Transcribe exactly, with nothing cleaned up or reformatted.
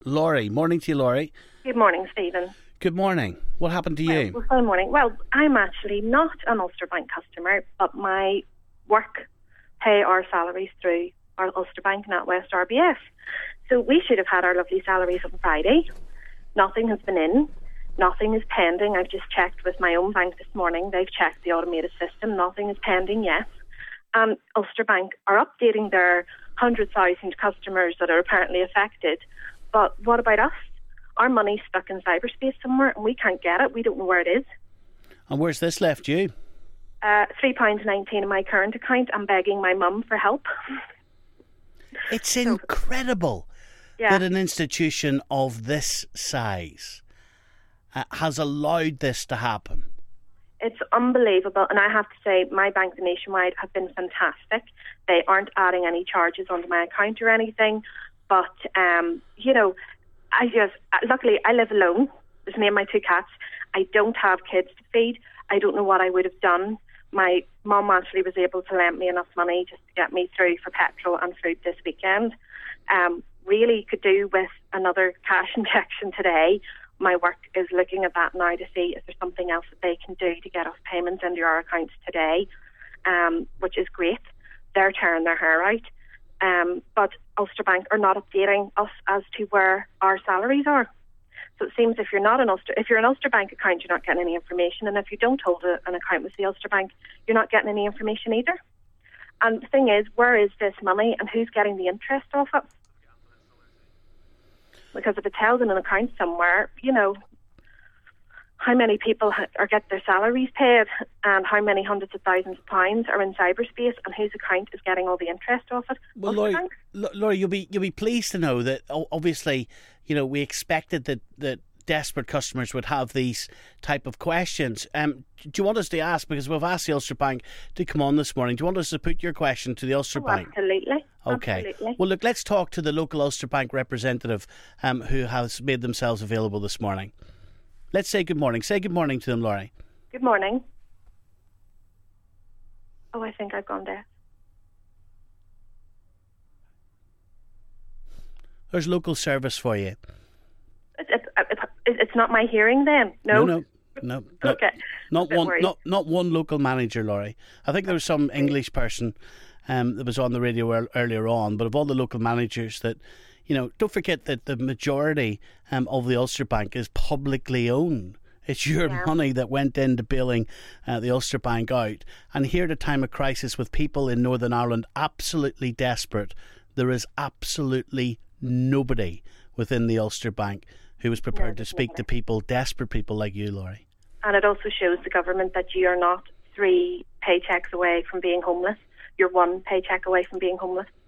Laurie. Morning to you, Laurie. Good morning, Stephen. Good morning. What happened to you? Well, good morning. Well, I'm actually not an Ulster Bank customer, but my work pay our salaries through our Ulster Bank, NatWest R B S. So we should have had our lovely salaries on Friday. Nothing has been in. Nothing is pending. I've just checked with my own bank this morning. They've checked the automated system. Nothing is pending yet. Um, Ulster Bank are updating their one hundred thousand customers that are apparently affected. But what about us? Our money's stuck in cyberspace somewhere and we can't get it. We don't know where it is. And where's this left you? Uh, three pounds nineteen in my current account. I'm begging my mum for help. It's incredible yeah. that an institution of this size uh, has allowed this to happen. It's unbelievable, and I have to say my banks Nationwide have been fantastic. They aren't adding any charges onto my account or anything, but, um, you know, I just, luckily I live alone. There's me and my two cats. I don't have kids to feed. I don't know what I would have done. My mum actually was able to lend me enough money just to get me through for petrol and food this weekend. Um, really could do with another cash injection today. My work is looking at that now to see if there's something else that they can do to get us payments into our accounts today, um, which is great. They're tearing their hair out. Um, but Ulster Bank are not updating us as to where our salaries are. So it seems if you're not an Ulster, if you're an Ulster Bank account, you're not getting any information, and if you don't hold a, an account with the Ulster Bank, you're not getting any information either. And the thing is, where is this money, and who's getting the interest off it? Because if it's held in an account somewhere, you know, how many people ha- are get their salaries paid, and how many hundreds of thousands of pounds are in cyberspace, and whose account is getting all the interest off it? Well, Laurie, Laurie, you'll be you'll be pleased to know that obviously, you know, we expected that that desperate customers would have these type of questions. Um, do you want us to ask, because we've asked the Ulster Bank to come on this morning? Do you want us to put your question to the Ulster oh, Bank? Absolutely. Okay. Absolutely. Well, look, let's talk to the local Ulster Bank representative um, who has made themselves available this morning. Let's say good morning. Say good morning to them, Laurie. Good morning. Oh, I think I've gone deaf. There's local service for you. It's, it's, it's not my hearing then? No? No, no. no okay. Not, not one not, not one local manager, Laurie. I think there was some English person um, that was on the radio er- earlier on, but of all the local managers that, you know, don't forget that the majority um, of the Ulster Bank is publicly owned. It's your yeah. money that went into bailing uh, the Ulster Bank out. And here at a time of crisis with people in Northern Ireland absolutely desperate, there is absolutely nobody within the Ulster Bank who was prepared no, to speak nobody. to people, desperate people like you, Laurie. And it also shows the government that you are not three paychecks away from being homeless. You're one paycheck away from being homeless.